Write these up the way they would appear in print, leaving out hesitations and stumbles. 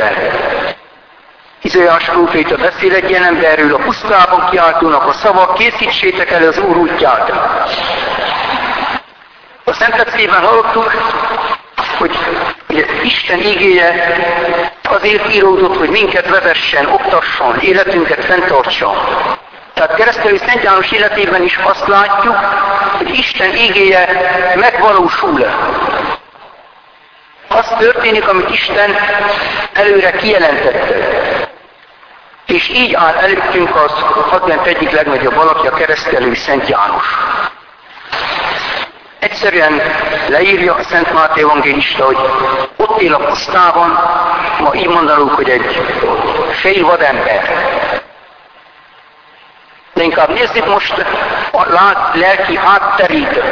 Isten. Izaiás próféta beszél egy ilyen emberről, a pusztában kiáltónak a szavak, készítsétek elő az Úr útját. A Szentlecében hallottuk, hogy ugye, Isten igéje azért íródott, hogy minket vezessen, oktasson, életünket fenntartson. Tehát keresztelő Szent János életében is azt látjuk, hogy Isten igéje megvalósul. Az történik, amit Isten előre kijelentette. És így áll előttünk az advent egyik legnagyobb alakja, keresztelő Szent János. Egyszerűen leírja a Szent Máté evangélista, hogy ott él a pusztában, ma így mondanunk, hogy egy félvadember. De inkább nézzük most a lelki hátterét.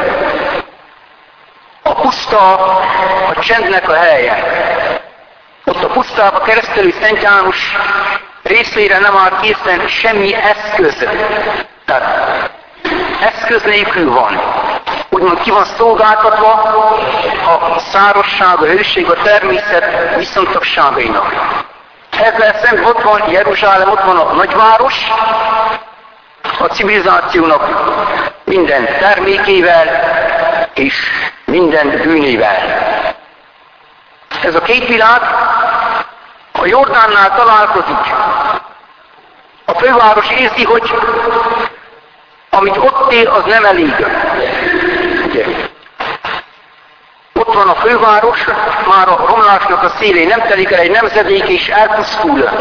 A puszta a csendnek a helye. Ott a pusztában keresztelő Szent János részére nem áll készen semmi eszköz. Tehát eszköz nélkül van. Úgymond ki van szolgáltatva a szárazság, a hőség, a természet viszontagságainak. Ezzel szemben ott van Jeruzsálem, ott van a nagyváros, a civilizációnak minden termékével és minden bűnével. Ez a két világ a Jordánnál találkozik. A főváros érzi, hogy amit ott él, az nem elég. Ugye? Ott van a főváros, már a romlásnak a szélén nem telik el egy nemzedék, és elpusztul.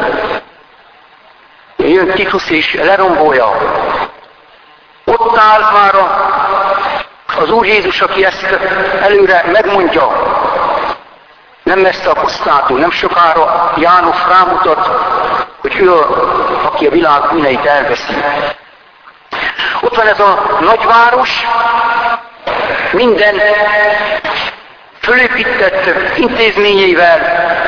Jön Titus és lerombolja. Ott áll már az Úr Jézus, aki ezt előre megmondja. Nem messze a pusztától, nem sokára János rámutat, hogy ő, aki a világ bűneit elveszi. Ott van ez a nagyváros, minden fölépített intézményeivel,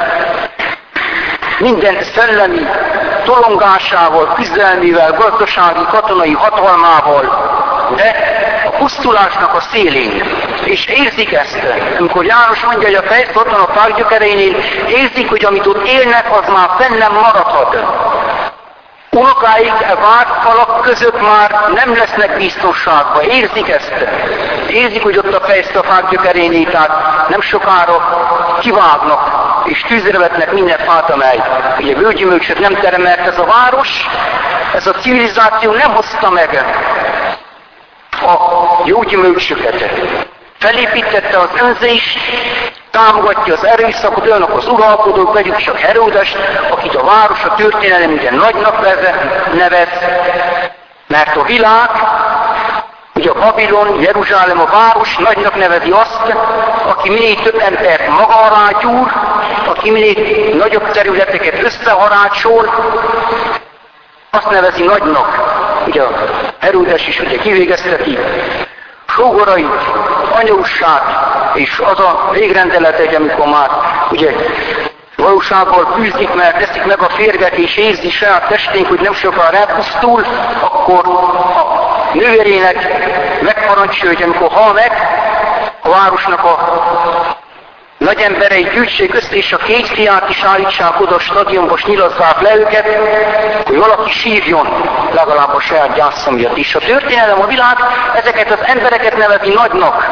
minden szellemi tolongásával, küzdelmével, gazdasági, katonai hatalmával, de a pusztulásnak a szélén. És érzik ezt, amikor János mondja, hogy a fejsz ott van a fák gyökereinél, érzik, hogy amit ott élnek, az már fenn nem maradhat. Unokáik a várt falak között már nem lesznek biztonságban. Érzik ezt. Érzik, hogy ott a fejsz a fák gyökerénél, tehát nem sokára kivágnak, és tűzre vetnek minden fát, amely ugye bőgyümölcsöt nem termelt ez a város, ez a civilizáció nem hozta meg a jó gyümölcsöket. Felépítette az önzést, támogatja az erőszakot, olyanok az uralkodók, vegyük csak Heródest, akit a város a történelem ugye nagynak nevez, mert a világ, ugye a Babilon, Jeruzsálem a város nagynak nevezi azt, aki minél több embert maga alá gyúr, aki minél nagyobb területeket összeharácsol, azt nevezi nagynak. Ugye a Heródes is ugye kivégezteti sógorait, anyósát, és az a végrendelet egy, amikor már ugye valósággal küzdik, mert teszik meg a férget, és érzi saját testénk, hogy nem sokára elpusztul, akkor a nővérének megparancsolja, hogy amikor hal meg, a városnak a nagy emberei gyűjtsék össze, és a két fiát is állítsák oda a stadionba, és nyilazzák le őket, hogy valaki sírjon, legalább a saját gyászom miatt is. A történelem, a világ ezeket az embereket nevezi nagynak.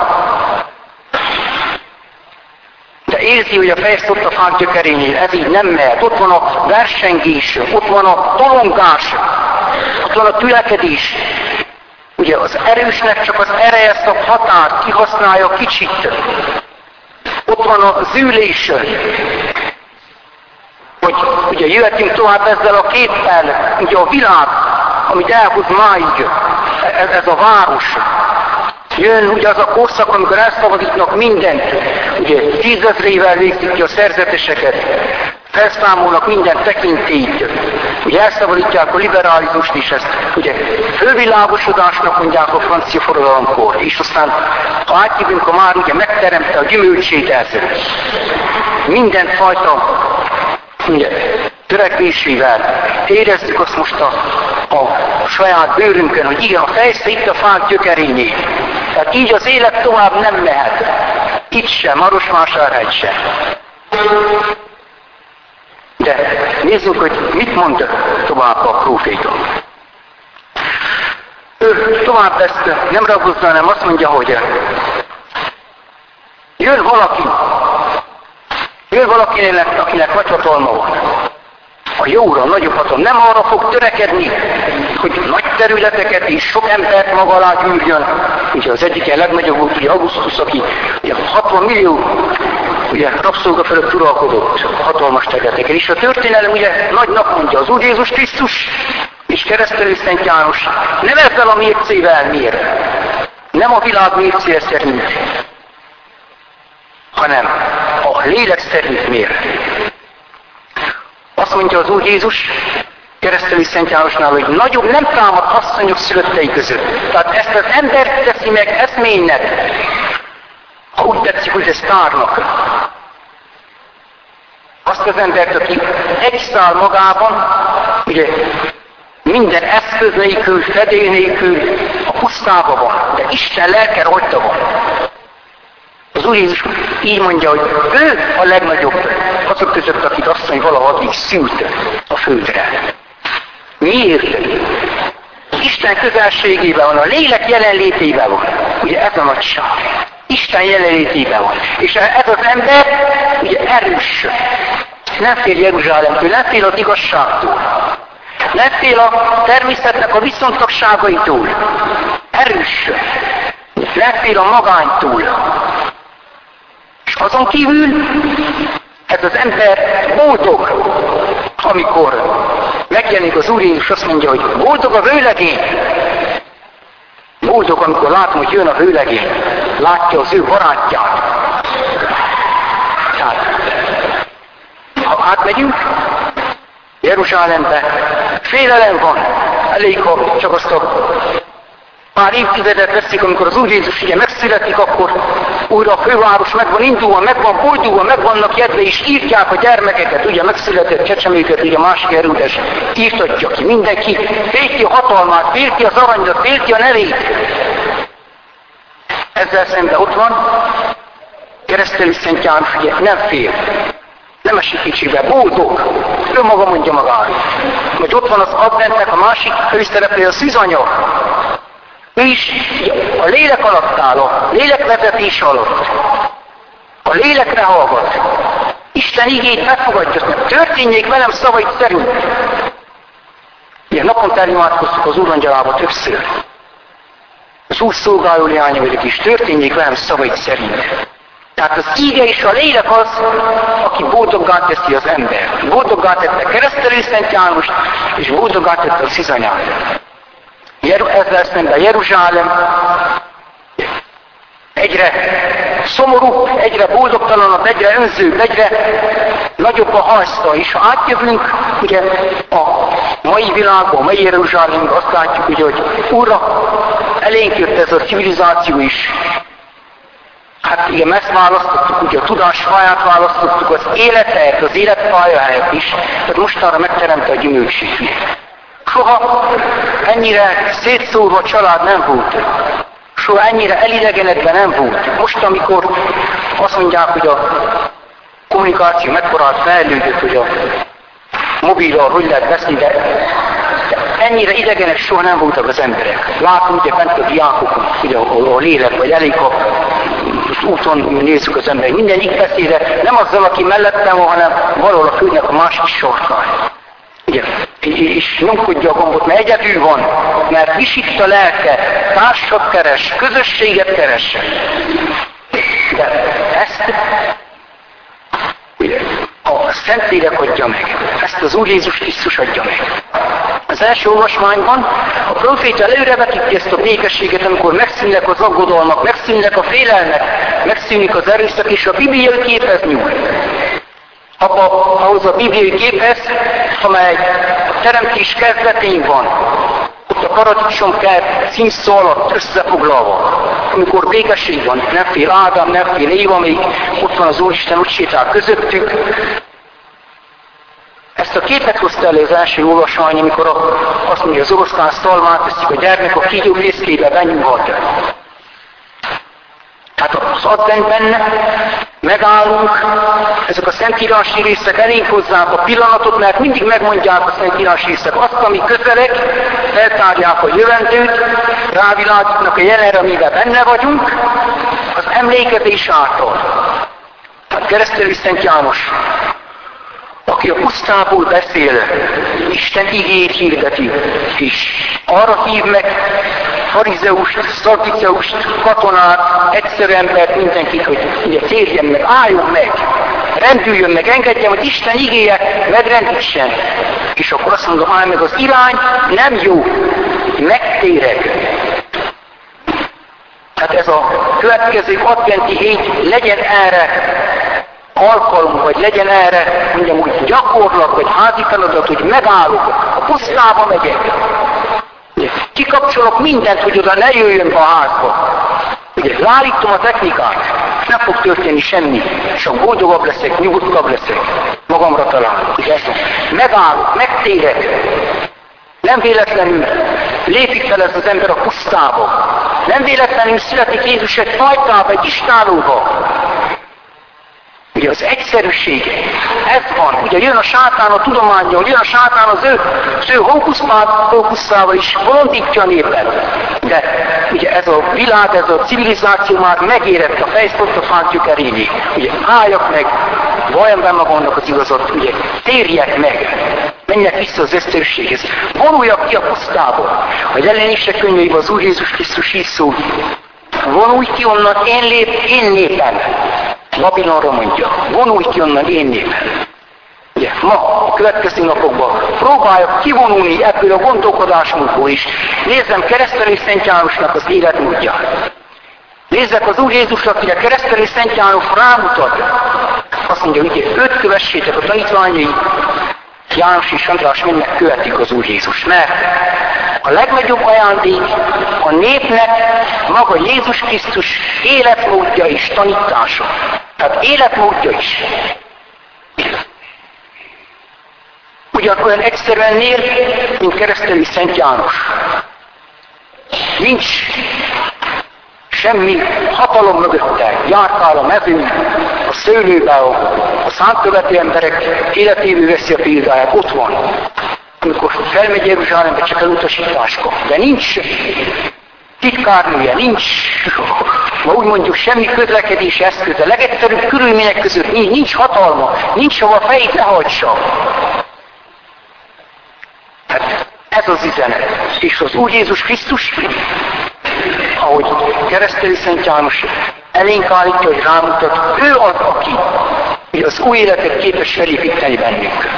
De érzi, hogy a fejsz ott a fák gyökerénél, ez így nem mehet. Ott van a versengés, ott van a tolongás, ott van a tülekedés. Ugye az erősnek csak az ereje szab határt, kihasználja kicsit. Ott van a zűlés, hogy ugye jöhetünk tovább ezzel a képpel, ugye a világ, amit elhoz máig, ez a város. Jön ugye az a korszak, amikor elszabadítnak mindent, ugye 10 000-ével végzik ki a szerzeteseket, felszámolnak minden tekintélyt, ugye elszabadítják a liberalizmust is, ezt ugye fölvilágosodásnak mondják a francia forradalomkor, és aztán ha átjövünk, ha már ugye megteremte a gyümölcsét ez, mindenfajta ugye, törekvésével érezzük azt most a saját bőrünkön, hogy igen, a fejsze itt a fák gyökerénél. Tehát így az élet tovább nem mehet. Itt sem, Marosvásárhegy sem. De nézzük, hogy mit mond tovább a próféta. Ő tovább ezt nem ragozza, hanem azt mondja, hogy jön valaki, akinek nagy hatalma van. A jóra, nagyobb hatalma. Nem arra fog törekedni, hogy nagy területeket és sok embert maga alá gyűrjön. Ugye az egyik legnagyobb volt, ugye Augustus, aki ugye 60 millió ugye rabszolga fölött uralkodott hatalmas területeken. És a történelem ugye nagynak mondja, az Úr Jézus Krisztus és keresztelő Szent János nem ezzel a mércével mér, nem a világ mércéje szerint, hanem a lélek szerint mér. Azt mondja az Úr Jézus keresztelő Szent Jánosnál, hogy nagyobb nem támad asszonyok szülöttei között. Tehát ezt az embert teszi meg eszménynek, ha úgy tetszik, hogy ez tárnak. Azt az embert, aki egyszáll magában, ugye minden eszköz nélkül, fedél nélkül a pusztában van, de Isten lelke rajta van. Az Úr Jézus így mondja, hogy ő a legnagyobb azok között, akit asszony valaha addig szült a földre. Miért? Isten közelségében van, a lélek jelenlétében van. Ugye ez a nagyság. Isten jelenlétében van. És ez az ember ugye erős. Nem fél Jeruzsálemtől, nem fél az igazságtól. Nem fél a természetnek a viszontagságaitól. Erős. Nem fél a magánytól. És azon kívül ez az ember boldog, amikor megjelenik az Úr Jézus, azt mondja, hogy boldog a vőlegény. Boldog, amikor látom, hogy jön a vőlegény. Látja az ő barátját. Tehát, ha átmegyünk Jeruzsálembe, félelem van. Elég, ha csak azt a pár évtizedet veszik, amikor az Úr Jézus ugye megszületik, akkor újra a főváros meg van indulva, meg van boldogva, meg vannak jedve, és írtják a gyermekeket, ugye megszületett Csecsemőket, ugye másik Heródes írtatja ki. Mindenki félti a hatalmát, félti az aranyat, félti a nevét. Ezzel szemben ott van, keresztelő Szent János ugye nem fél. Nem esik kicsibe, boldog. Ő maga mondja magáról. Vagy ott van az adventnek a másik főszereplő, a szűzanya. Ő is a lélek alatt áll, a lélek vezetés alatt. A lélekre hallgat. Isten igét megfogadja, történjék velem szavait szerint. Ilyen naponta imádkoztuk az Úr angyalába többször. Az Úr szolgáló leánya vagyok is, történjék velem szavait szerint. Tehát az íge és a lélek az, aki boldoggá teszi az ember. Boldoggá tette keresztelő Szent Jánost, és boldoggá tette a szűzanyát. Ezzel szemben Jeruzsálem egyre szomorúbb, egyre boldogtalanabb, egyre önzőbb, egyre nagyobb a hajszta. És ha átjövünk, ugye a mai világban, a mai Jeruzsálemben azt látjuk, ugye, hogy újra elénk jött ez a civilizáció is. Hát igen, ezt választottuk, ugye a tudáspályát választottuk, az élethelyet, az életpályahelyet is, tehát mostanra megteremte a gyümölcsét. Soha ennyire szétszórva család nem volt. Soha ennyire elidegenedve nem volt. Most, amikor azt mondják, hogy a kommunikáció mekkorát fejlődött, hogy a mobillal hogy lehet beszélni, de ennyire idegenek soha nem voltak az emberek. Látunk ugye bent a diákokon, ugye a lélek, vagy elég, ha az úton nézzük az emberek. Mindegyik beszéde nem azzal, aki mellettem van, hanem valahol a földnek a másik sarkán. Ugye, és nyomkodja a gombot, mert egyedül van, mert visít a lelke, társat keres, közösséget keres. De ezt ugye, a Szentlélek adja meg, ezt az Úr Jézus Krisztus adja meg. Az első olvasmányban a proféta előrevetíti ezt a békességet, amikor megszűnnek az aggodalmak, megszűnnek a félelmek, megszűnik az erőszak, és a bibliai képhez nyúl. Ahhoz a bibliai képhez, amely a teremtés kezdetén van, ott a paradicsom kert címszó alatt összefoglalva, amikor békesség van, nem fél Ádám, nem fél Éva, még ott van az Úristen, úgy sétál közöttük. Ezt a képet hozta elő az első olvasmány, amikor azt mondja, az oroszlán szalmát teszik, a gyermek a kígyó fészkébe benyúlhat. Tehát az adventben Megállunk, ezek a szentírási részek elénk hozzák a pillanatot, mert mindig megmondják a szentírási részek azt, ami közeleg, feltárják a jövendőt, rávilágítnak a jelenre, amiben benne vagyunk, az emlékezés által. A keresztelő Szent János, aki a pusztából beszél, Isten igéjét hirdeti, és arra hív meg farizeust, szadduceust, katonát, egyszerű embert, mindenkit, hogy ugye térjen meg, álljon meg, rendüljön meg, engedjen, hogy Isten igéje megrendítsen. És akkor azt mondom, állj meg, az irány nem jó, megtérek. Hát ez a következő adventi hét legyen erre alkalom, vagy legyen erre, mondjam úgy, gyakorlat, vagy házi feladat, hogy megállok, a pusztába megyek. Kikapcsolok mindent, hogy oda ne jöjjön be a házba. Ugye, leállítom a technikát, és nem fog történni semmi, csak boldogabb leszek, nyugodtabb leszek, magamra találok. Ugye, megállok, megtérek. Nem véletlenül lépik fel ez az ember a pusztába. Nem véletlenül születik Jézus egy fajtába, egy istálóba. Ugye az egyszerűség, ez van. Ugye jön a sátán a tudománnyal, jön a sátán az ő hókuszával is bolondítja a népet. De ugye ez a világ, ez a civilizáció már megérett a fejszpontot hátjuk eréni. Ugye álljak meg, valljam be magamnak az igazat, ugye térjek meg, menjek vissza az egyszerűséghez. Vonuljak ki a pusztába. A Jelenések könyveiben az Úr Jézus Krisztus így szól. Vonulj ki onnan, én népem. Babilonra mondja, vonulj ki onnan, én népem. Ugye, ma, a következő napokban próbáljak kivonulni ebből a gondolkodásmódból is. Nézzem keresztelő Szent Jánosnak az életmódját. Nézzek az Úr Jézusra, akire keresztelő Szent János rámutat. Azt mondja, hogy őt kövessétek, a tanítványai, János és András mindnek követik az Úr Jézus. Mert a legnagyobb ajándék a népnek maga Jézus Krisztus életmódja és tanítása. Tehát életmódja is. Ugyanolyan egyszerűen él, mint keresztelő Szent János. Nincs semmi hatalom mögötte, járkál a mezőn, a szőlőbe, a számkövető emberek életéből veszi a példáját, ott van. Amikor felmegy Jeruzsálembe, csak elutasításkor. De nincs titkárnője, nincs, ma úgy mondjuk, semmi közlekedési eszköze, legegyszerűbb körülmények között nincs hatalma, nincs hova fejét lehajtsa. Hát ez az üzenet. És az Úr Jézus Krisztus, ahogy keresztelő Szent János elénk állítja, hogy rámutat, ő az, aki az új életet képes felépíteni bennünk.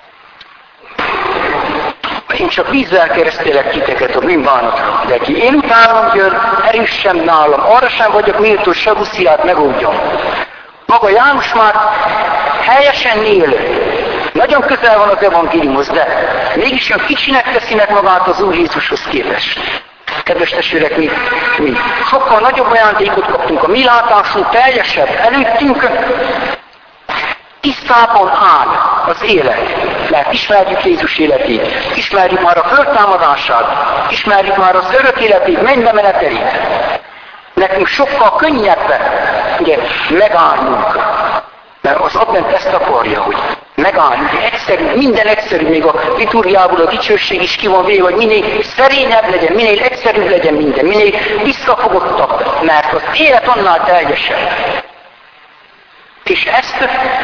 Én csak vízzel keresztélek titeket a bűnbánatra, de ki én utánam jön, erős sem nálam, arra sem vagyok méltó, se buszját megoldjam. Maga János már helyesen él, nagyon közel van az evangéliumhoz, de mégis olyan kicsinek teszi meg magát az Úr Jézushoz képest. Kedves testvérek, mi sokkal nagyobb ajándékot kaptunk, a mi látásunk teljesebb, előttünk tisztában áll az élet, mert ismerjük Jézus életét, ismerjük már a föltámadását, ismerjük már az örök életét, mennybe menetelét. Nekünk sokkal könnyebb ugye, megállnunk, mert az advent ezt akarja, hogy megállnunk. Egyszerű, minden egyszerű, még a liturgiából a dicsőség is ki van véve, hogy minél szerényebb legyen, minél egyszerűbb legyen minden, minél visszafogottabb, mert az élet annál teljesebb. És ezt,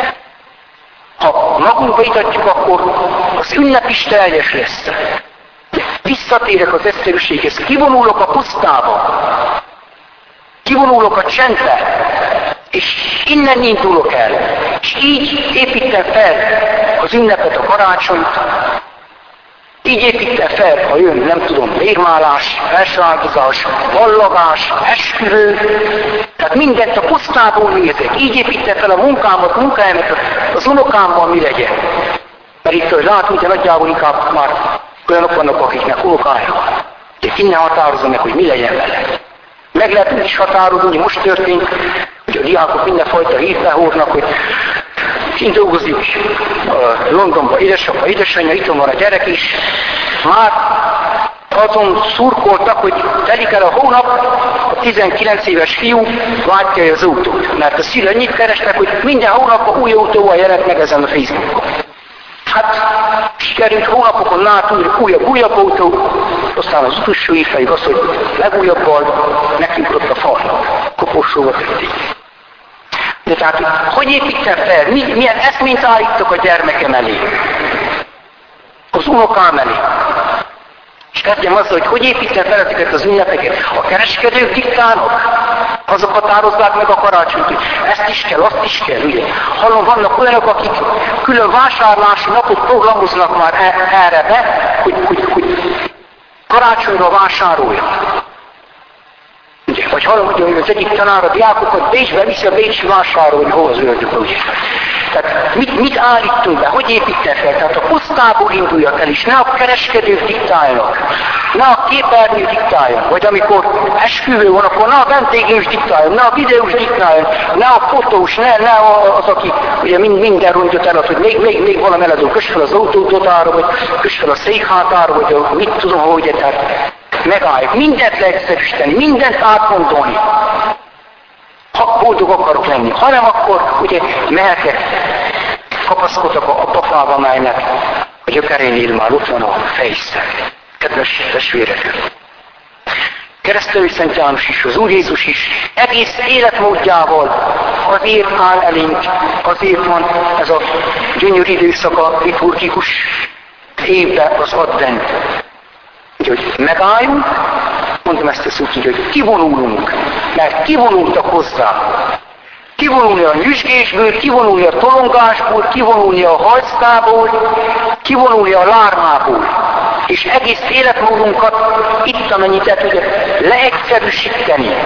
ha magunkba itatjuk, akkor az ünnep is teljes lesz. Visszatérek az egyszerűséghez, kivonulok a pusztába, kivonulok a csendbe, és innen indulok el, és így építem fel az ünnepet, a karácsonyt, így építem fel, ha jön, nem tudom, vérmálás, felsáldozás, vallagás, esküvő, tehát mindent a pusztából nézek, így építem fel a munkámat, munkáimat, az unokámmal mi legyen. Mert itt, hogy látunk, hogy nagyjából inkább már olyanok vannak, akiknek unokája van. De innen határozom meg, hogy mi legyen vele. Meg lehet úgy is határozni, most történt, hogy a diákok mindenfajta hírt behúrnak, hogy kint dolgozik Londonban édesapa, édesanyja, itt van a gyerek is. Már azon szurkoltak, hogy telik el a hónap, a 19 éves fiú látja az autót. Mert a szülő annyit kerestek, hogy minden hónapban új autóval jelent meg ezen a Facebookon. Hát sikerült hónapokon lát újabb autó, aztán az utolsó évfejük az, hogy legújabbal nekünk ott a falnak, koporsóval tették. De tehát, hogy építem fel? Milyen eszményt állítok a gyermekem elé? Az unokám elé? És kezdjem azzal, hogy építem fel ezeket az ünnepeket. A kereskedők diktálnak, azok határozzák meg a karácsonyt, hogy ezt is kell, azt is kell, ugye. Hallom, vannak olyanok, akik külön vásárlási napot programoznak már erre be, hogy karácsonyra vásároljanak. Ugye, vagy hallom, hogy az egyik tanár a diákokat Bécsbe viszi a bécsi vásárolni, hol az ördög, ugye. Tehát mit állítunk be, hogy építem fel? Tehát a pusztából induljak el is, ne a kereskedők diktáljanak, ne a képernyő diktáljon, vagy amikor esküvő van, akkor ne a vendéglős diktáljon, ne a videós diktáljon, ne a fotós, ne az, aki ugye minden rongyot elad, hogy még valami eladó, kös fel az autódotára, vagy kös fel a székhátára, vagy mit tudom, hogy tehát megálljuk, mindent leegyszerűsíteni, mindent átmondani. Ha boldog akarok lenni, ha nem, akkor ugye mehetek, kapaszkodok a pofába, melynek a gyökerénél már ott van a fejszer. Kedves testvérek! Keresztelő Szent János is, az Úr Jézus is egész életmódjával azért áll elénk, azért van ez a gyönyörű időszak a liturgikus évben, az advent. Úgyhogy megálljunk, mondom ezt a szót így, hogy kivonulunk, mert kivonultak hozzá. Kivonulni a nyüzsgésből, kivonulni a tolongásból, kivonulni a hajsztából, kivonulni a lármából. És egész életmódunkat itt amennyit el tudja leegyszerűsíteni.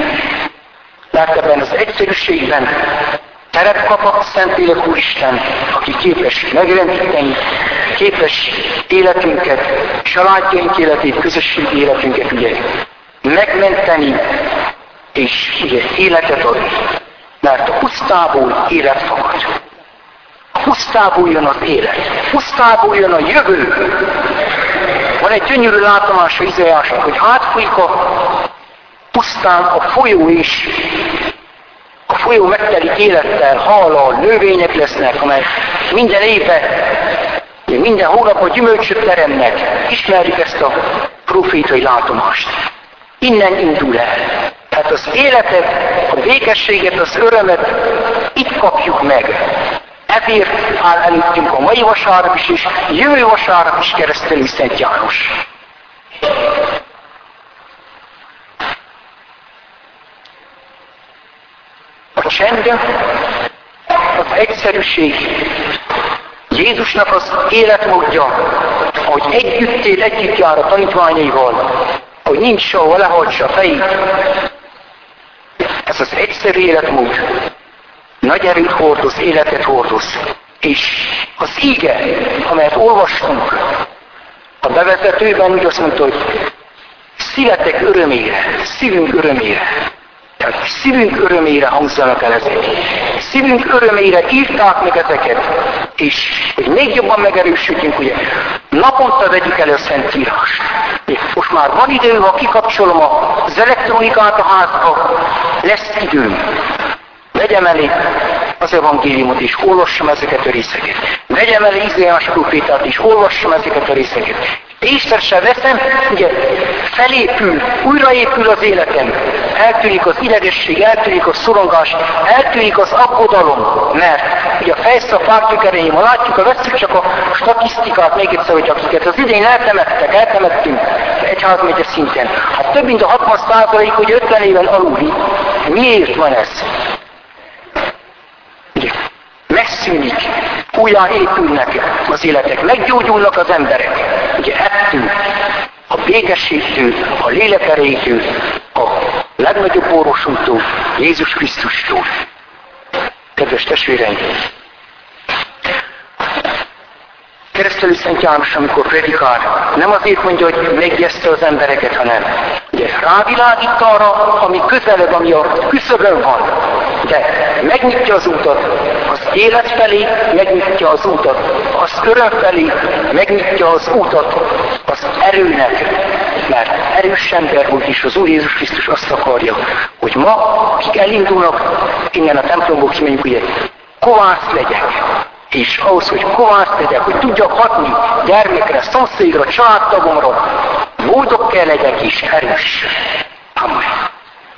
Mert ebben az egyszerűségben teret kap a Szentlélek Úristen, aki képes megrendíteni, képes életünket, családjaink életét, közösségi életünket ugye megmenteni, és ugye életet adni. Mert a pusztából élet fakad. A pusztából jön az élet. Pusztából jön a jövő. Van egy gyönyörű látomása Izaiásnak, hogy átfújik a pusztán a folyó is. A folyó megtelik élettel, hallal, növények lesznek, amely minden évben, minden hónapban gyümölcsöt teremnek. Ismerjük ezt a profétai látomást. Innen indul el. Tehát az életet, a békességet, az örömet itt kapjuk meg. Ezért áll előttünk a mai vasárnap is, és jövő vasárnap is Keresztelő Szent János. A csend, az egyszerűség, Jézusnak az életmódja, ahogy együtt jár a tanítványaival, hogy nincs sehol lehajtsa a fejét. Ez az egyszerű életmód nagy erőt hordoz, életet hordoz. És az íge, amelyet olvastunk, a bevezetőben úgy azt mondta, hogy szívetek örömére, szívünk örömére. Tehát szívünk örömére hangzanak el ezek. Szívünk örömére írták meg ezeket. És hogy még jobban megerősödjünk, ugye, naponta vegyük elő a Szentírást. Most már van idő, ha kikapcsolom az elektronikát a házba, lesz időm. Vegyem elé az evangéliumot, és olvassam ezeket a részeket. Vegyem elé Izaiás prófétát, és olvassam ezeket a részeket. Észre se veszem, ugye felépül, újraépül az életem. Eltűnik az idegesség, eltűnik a szorongás, eltűnik az aggodalom, mert ugye a fejszak pártgyökereim, ha látjuk, vesszük csak a statisztikát még egyszer, hogy akiket az idén eltemettünk egyházmegye szinten. Hát több mint a 60%, hogy 50 éven aluli. Miért van ez? Ugye, megszűnik, újra épülnek az életek, meggyógyulnak az emberek. Ugye ettől, a békességtől, a lélek erejétől, a legnagyobb orvosunktól, Jézus Krisztustól. Kedves testvéreim! Keresztelő Szent János, amikor predikál, nem azért mondja, hogy megjeszte az embereket, hanem ugye rávilágít arra, ami közelebb, ami a küszöbön van. De megnyitja az utat, az élet felé megnyitja az utat, az öröm felé megnyitja az utat, az erőnek, mert erős ember volt, és az Úr Jézus Krisztus azt akarja, hogy ma, akik elindulnak, innen a templomból kimegyünk, ugye, kovász legyek. És ahhoz, hogy kovász legyek, hogy tudjak hatni gyermekre, szomszédra, családtagomra, boldog kell legyek és erős. Amen.